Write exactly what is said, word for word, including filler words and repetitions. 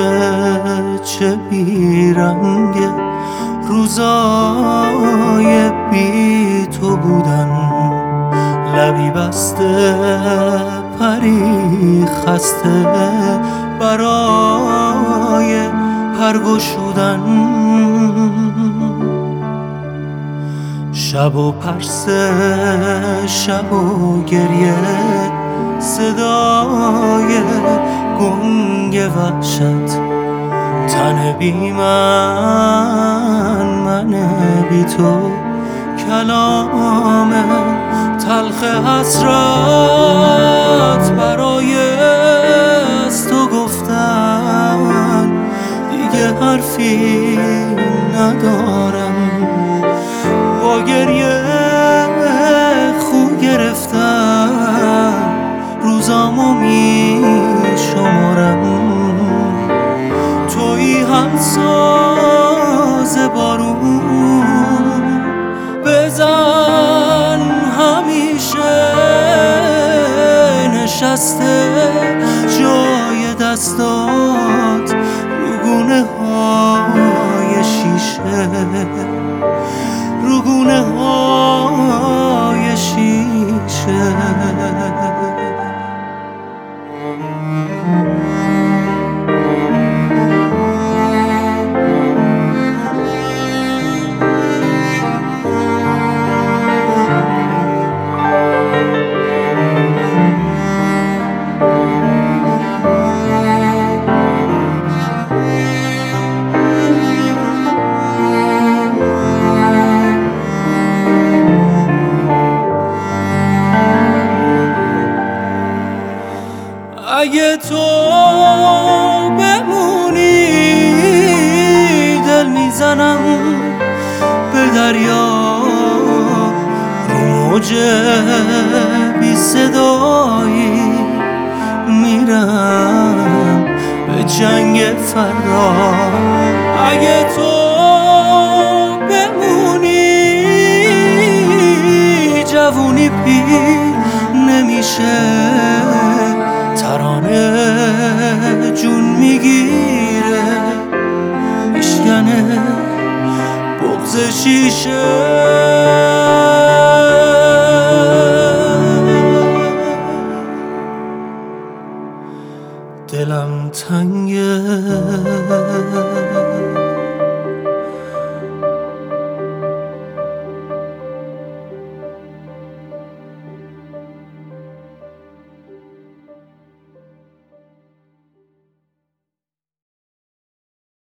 چه بیرنگ روزای بی تو بودن، لبی بسته پری خسته برای پرگشودن، شب و پرسه شب و گریه صدای گنگ وحشت، تن بی من من بی تو، کلام تلخ حسرت برای از تو گفتن، دیگه حرفی ندارم، با گریه خو گرفتم روزامو می شمارم، تویی همساز بارون بزن همیشه نشسته جای دستات رو گونه های شیشه، رو گونه های شیشه. اگه تو بمونی دل میزنم به دریا، رو موج بی صدایی میرم به جنگ فردا. اگه تو بمونی جوونی پیر نمیشه، ترانه جون میگیره میشکنه بغض شیشه، دلم تنگ